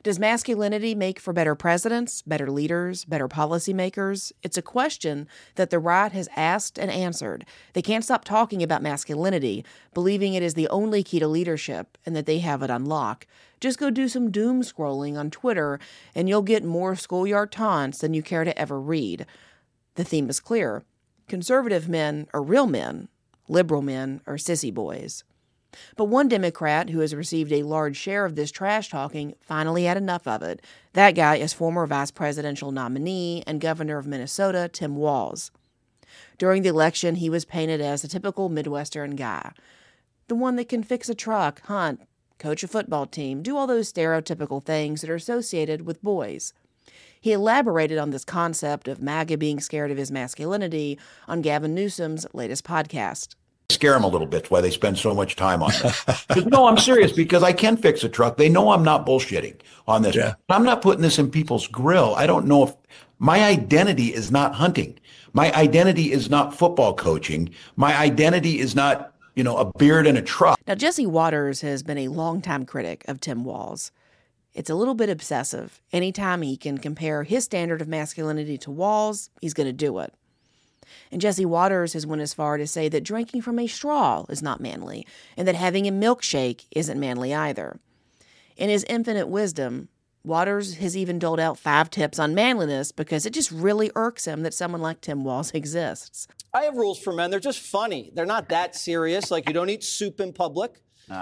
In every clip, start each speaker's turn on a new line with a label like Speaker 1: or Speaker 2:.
Speaker 1: Does masculinity make for better presidents, better leaders, better policymakers? It's a question that the right has asked and answered. They can't stop talking about masculinity, believing it is the only key to leadership and that they have it on lock. Just go do some doom scrolling on Twitter and you'll get more schoolyard taunts than you care to ever read. The theme is clear. Conservative men are real men. Liberal men are sissy boys. But one Democrat who has received a large share of this trash talking finally had enough of it. That guy is former vice presidential nominee and governor of Minnesota, Tim Walz. During the election, he was painted as a typical Midwestern guy. The one that can fix a truck, hunt, coach a football team, do all those stereotypical things that are associated with boys. He elaborated on this concept of MAGA being scared of his masculinity on Gavin Newsom's latest podcast.
Speaker 2: Scare them a little bit why they spend so much time on this. No, I'm serious because I can fix a truck. They know I'm not bullshitting on this. Yeah. I'm not putting this in people's grill. I don't know if my identity is not hunting. My identity is not football coaching. My identity is not, a beard and a truck.
Speaker 1: Now, Jesse Watters has been a longtime critic of Tim Walz. It's a little bit obsessive. Anytime he can compare his standard of masculinity to Walz, he's going to do it. And Jesse Watters has went as far to say that drinking from a straw is not manly, and that having a milkshake isn't manly either. In his infinite wisdom, Watters has even doled out 5 tips on manliness because it just really irks him that someone like Tim Walz exists.
Speaker 3: I have rules for men. They're just funny. They're not that serious. Like, you don't eat soup in public.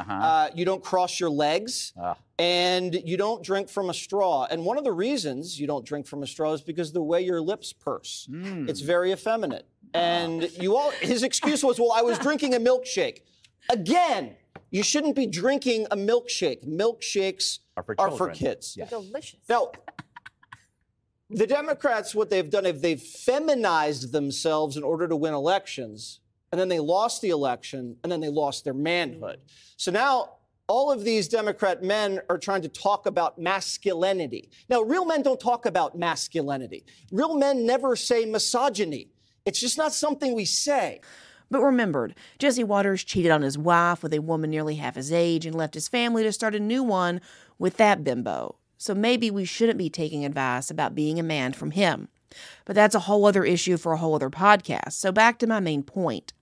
Speaker 3: You don't cross your legs, and you don't drink from a straw. And one of the reasons you don't drink from a straw is because the way your lips purse. It's very effeminate. And his excuse was, well, I was drinking a milkshake. Again, you shouldn't be drinking a milkshake. Milkshakes are for kids.
Speaker 4: Yes. Delicious.
Speaker 3: Now, the Democrats, what they've done is they've feminized themselves in order to win elections. And then they lost the election, and then they lost their manhood. So now all of these Democrat men are trying to talk about masculinity. Now, real men don't talk about masculinity. Real men never say misogyny. It's just not something we say.
Speaker 1: But remembered, Jesse Watters cheated on his wife with a woman nearly half his age and left his family to start a new one with that bimbo. So maybe we shouldn't be taking advice about being a man from him. But that's a whole other issue for a whole other podcast. So back to my main point.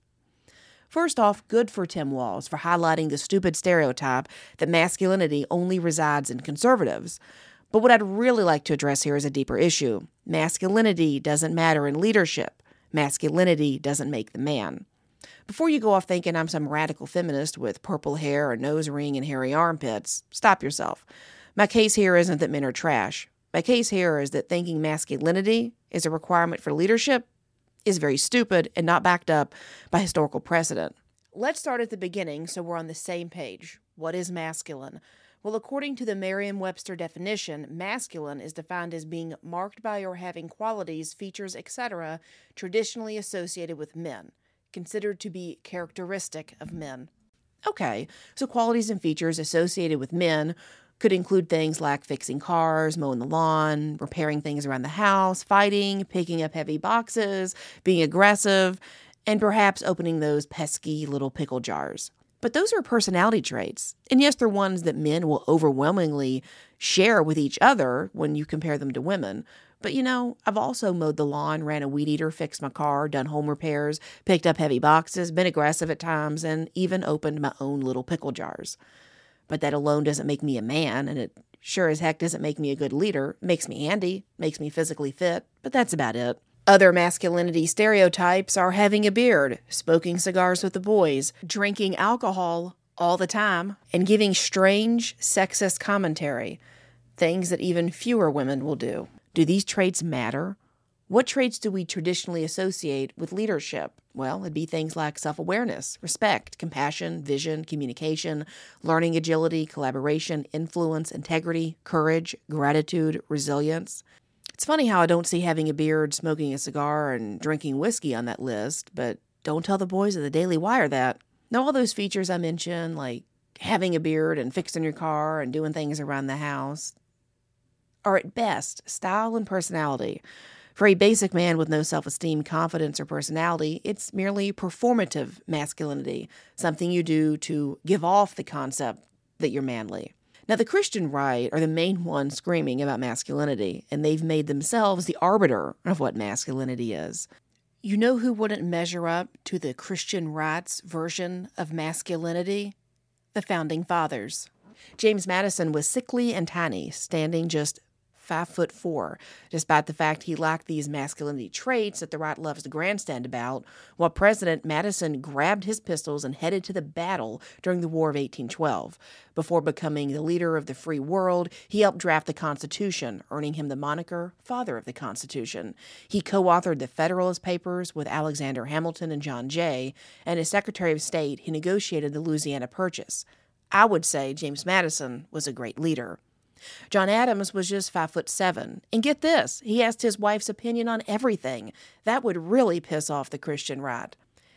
Speaker 1: First off, good for Tim Walz for highlighting the stupid stereotype that masculinity only resides in conservatives. But what I'd really like to address here is a deeper issue. Masculinity doesn't matter in leadership. Masculinity doesn't make the man. Before you go off thinking I'm some radical feminist with purple hair, a nose ring, and hairy armpits, stop yourself. My case here isn't that men are trash. My case here is that thinking masculinity is a requirement for leadership is very stupid and not backed up by historical precedent. Let's start at the beginning so we're on the same page. What is masculine? Well, according to the Merriam-Webster definition, masculine is defined as being marked by or having qualities, features, etc., traditionally associated with men, considered to be characteristic of men. Okay, so qualities and features associated with men could include things like fixing cars, mowing the lawn, repairing things around the house, fighting, picking up heavy boxes, being aggressive, and perhaps opening those pesky little pickle jars. But those are personality traits. And yes, they're ones that men will overwhelmingly share with each other when you compare them to women. But I've also mowed the lawn, ran a weed eater, fixed my car, done home repairs, picked up heavy boxes, been aggressive at times, and even opened my own little pickle jars. But that alone doesn't make me a man, and it sure as heck doesn't make me a good leader. It makes me handy, makes me physically fit, but that's about it. Other masculinity stereotypes are having a beard, smoking cigars with the boys, drinking alcohol all the time, and giving strange, sexist commentary, things that even fewer women will do. Do these traits matter? What traits do we traditionally associate with leadership? Well, it'd be things like self-awareness, respect, compassion, vision, communication, learning agility, collaboration, influence, integrity, courage, gratitude, resilience. It's funny how I don't see having a beard, smoking a cigar, and drinking whiskey on that list, but don't tell the boys at the Daily Wire that. Now, all those features I mentioned, like having a beard and fixing your car and doing things around the house, are at best style and personality. For a basic man with no self-esteem, confidence, or personality, it's merely performative masculinity, something you do to give off the concept that you're manly. Now, the Christian right are the main ones screaming about masculinity, and they've made themselves the arbiter of what masculinity is. You know who wouldn't measure up to the Christian right's version of masculinity? The Founding Fathers. James Madison was sickly and tiny, standing just 5'4", despite the fact he lacked these masculinity traits that the right loves to grandstand about. While president, Madison grabbed his pistols and headed to the battle during the War of 1812. Before becoming the leader of the free world, he helped draft the Constitution, earning him the moniker Father of the Constitution. He co-authored the Federalist Papers with Alexander Hamilton and John Jay, and as Secretary of State, he negotiated the Louisiana Purchase. I would say James Madison was a great leader. John Adams was just 5'7", and get this, he asked his wife's opinion on everything. That would really piss off the Christian right.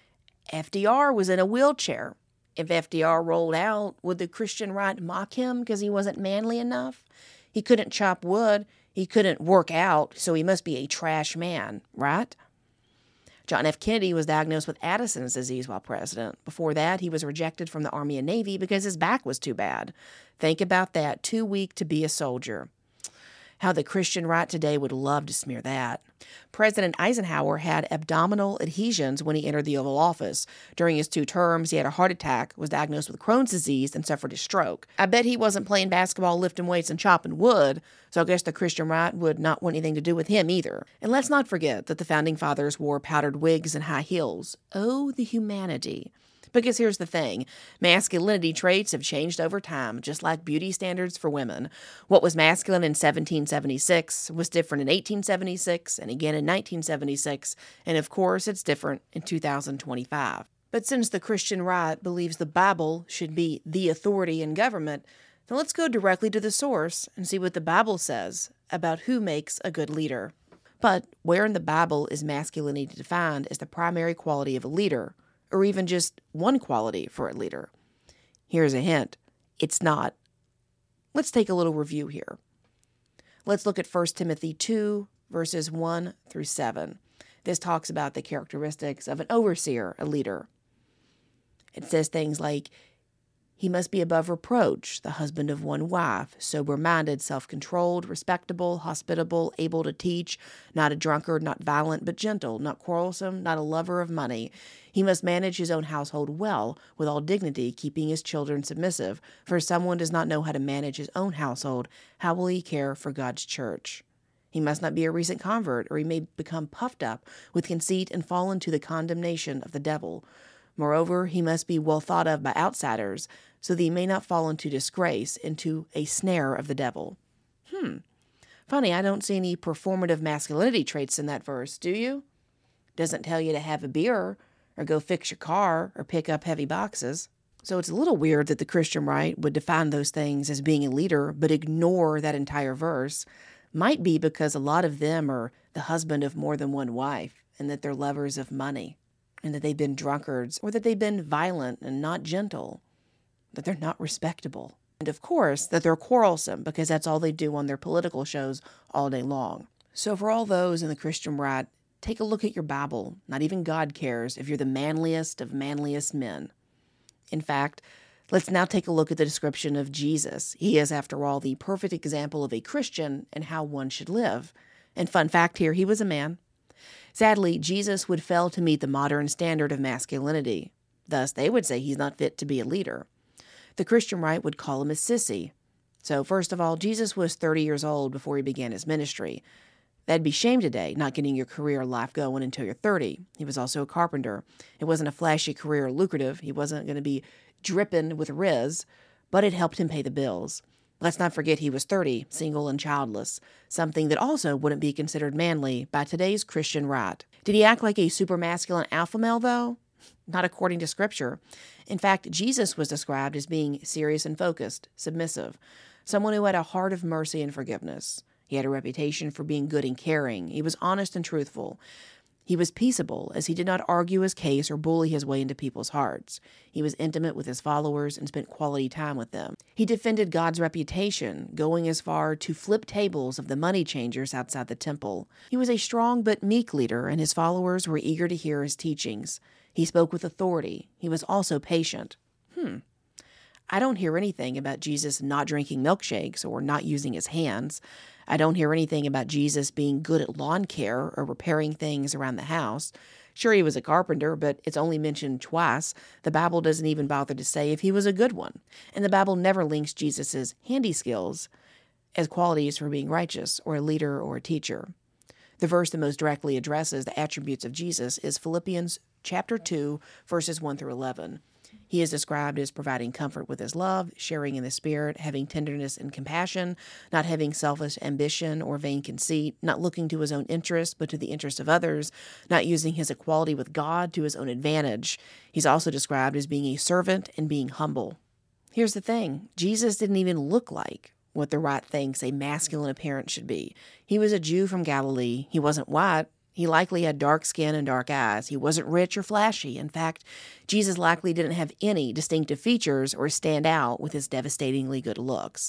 Speaker 1: FDR was in a wheelchair. If FDR rolled out, would the Christian right mock him because he wasn't manly enough? He couldn't chop wood, he couldn't work out, so he must be a trash man, right? John F. Kennedy was diagnosed with Addison's disease while president. Before that, he was rejected from the Army and Navy because his back was too bad. Think about that, too weak to be a soldier. How the Christian right today would love to smear that. President Eisenhower had abdominal adhesions when he entered the Oval Office. During his 2 terms, he had a heart attack, was diagnosed with Crohn's disease, and suffered a stroke. I bet he wasn't playing basketball, lifting weights, and chopping wood, so I guess the Christian right would not want anything to do with him either. And let's not forget that the Founding Fathers wore powdered wigs and high heels. Oh, the humanity. Because here's the thing, masculinity traits have changed over time, just like beauty standards for women. What was masculine in 1776 was different in 1876, and again in 1976, and of course it's different in 2025. But since the Christian right believes the Bible should be the authority in government, then let's go directly to the source and see what the Bible says about who makes a good leader. But where in the Bible is masculinity defined as the primary quality of a leader? Or even just one quality for a leader? Here's a hint. It's not. Let's take a little review here. Let's look at 1 Timothy 2, verses 1 through 7. This talks about the characteristics of an overseer, a leader. It says things like, he must be above reproach, the husband of one wife, sober-minded, self-controlled, respectable, hospitable, able to teach, not a drunkard, not violent, but gentle, not quarrelsome, not a lover of money. He must manage his own household well, with all dignity, keeping his children submissive. For if someone does not know how to manage his own household, how will he care for God's church? He must not be a recent convert, or he may become puffed up with conceit and fall into the condemnation of the devil. Moreover, he must be well thought of by outsiders, so that he may not fall into disgrace, into a snare of the devil. Funny, I don't see any performative masculinity traits in that verse, do you? Doesn't tell you to have a beer, or go fix your car, or pick up heavy boxes. So it's a little weird that the Christian right would define those things as being a leader, but ignore that entire verse. Might be because a lot of them are the husband of more than one wife, and that they're lovers of money, and that they've been drunkards, or that they've been violent and not gentle, that they're not respectable. And of course, that they're quarrelsome, because that's all they do on their political shows all day long. So for all those in the Christian right, take a look at your Bible. Not even God cares if you're the manliest of manliest men. In fact, let's now take a look at the description of Jesus. He is, after all, the perfect example of a Christian and how one should live. And fun fact here, he was a man. Sadly, Jesus would fail to meet the modern standard of masculinity. Thus, they would say he's not fit to be a leader. The Christian right would call him a sissy. So, first of all, Jesus was 30 years old before he began his ministry. That'd be shame today, not getting your career or life going until you're 30. He was also a carpenter. It wasn't a flashy career or lucrative. He wasn't going to be dripping with riz, but it helped him pay the bills. Let's not forget he was 30, single and childless, something that also wouldn't be considered manly by today's Christian right. Did he act like a super masculine alpha male, though? Not according to Scripture. In fact, Jesus was described as being serious and focused, submissive, someone who had a heart of mercy and forgiveness. He had a reputation for being good and caring. He was honest and truthful. He was peaceable, as he did not argue his case or bully his way into people's hearts. He was intimate with his followers and spent quality time with them. He defended God's reputation, going as far to flip tables of the money changers outside the temple. He was a strong but meek leader, and his followers were eager to hear his teachings. He spoke with authority. He was also patient. I don't hear anything about Jesus not drinking milkshakes or not using his hands. I don't hear anything about Jesus being good at lawn care or repairing things around the house. Sure, he was a carpenter, but it's only mentioned twice. The Bible doesn't even bother to say if he was a good one. And the Bible never links Jesus' handy skills as qualities for being righteous or a leader or a teacher. The verse that most directly addresses the attributes of Jesus is Philippians chapter 2, verses 1 through 11. He is described as providing comfort with his love, sharing in the Spirit, having tenderness and compassion, not having selfish ambition or vain conceit, not looking to his own interest but to the interest of others, not using his equality with God to his own advantage. He's also described as being a servant and being humble. Here's the thing. Jesus didn't even look like what the right thinks a masculine appearance should be. He was a Jew from Galilee. He wasn't white. He likely had dark skin and dark eyes. He wasn't rich or flashy. In fact, Jesus likely didn't have any distinctive features or stand out with his devastatingly good looks.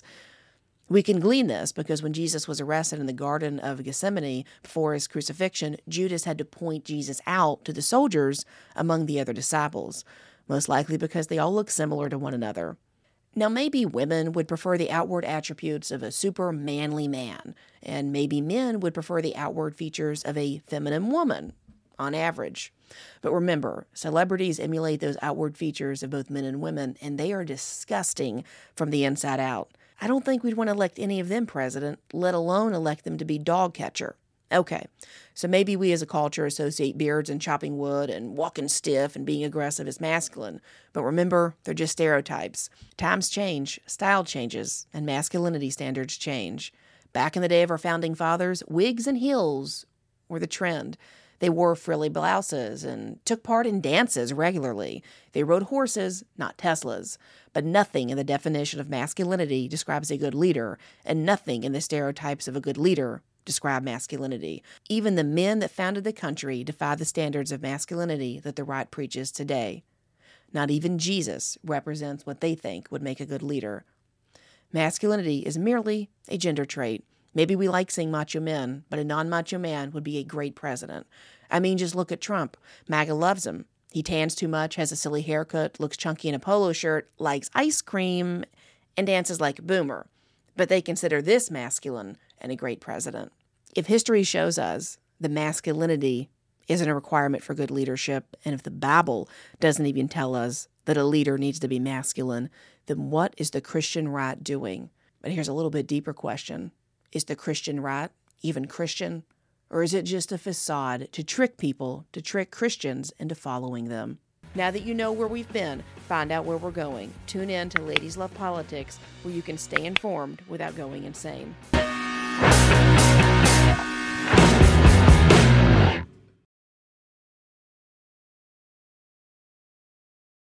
Speaker 1: We can glean this because when Jesus was arrested in the Garden of Gethsemane before his crucifixion, Judas had to point Jesus out to the soldiers among the other disciples, most likely because they all looked similar to one another. Now, maybe women would prefer the outward attributes of a super manly man, and maybe men would prefer the outward features of a feminine woman, on average. But remember, celebrities emulate those outward features of both men and women, and they are disgusting from the inside out. I don't think we'd want to elect any of them president, let alone elect them to be dog catcher. Okay, so maybe we as a culture associate beards and chopping wood and walking stiff and being aggressive as masculine. But remember, they're just stereotypes. Times change, style changes, and masculinity standards change. Back in the day of our founding fathers, wigs and heels were the trend. They wore frilly blouses and took part in dances regularly. They rode horses, not Teslas. But nothing in the definition of masculinity describes a good leader, and nothing in the stereotypes of a good leader describe masculinity. Even the men that founded the country defy the standards of masculinity that the right preaches today. Not even Jesus represents what they think would make a good leader. Masculinity is merely a gender trait. Maybe we like seeing macho men, but a non-macho man would be a great president. I mean, just look at Trump. MAGA loves him. He tans too much, has a silly haircut, looks chunky in a polo shirt, likes ice cream, and dances like a boomer. But they consider this masculine and a great president. If history shows us that masculinity isn't a requirement for good leadership, and if the Bible doesn't even tell us that a leader needs to be masculine, then what is the Christian right doing? But here's a little bit deeper question. Is the Christian right even Christian? Or is it just a facade to trick people, to trick Christians into following them? Now that you know where we've been, find out where we're going. Tune in to Ladies Love Politics, where you can stay informed without going insane.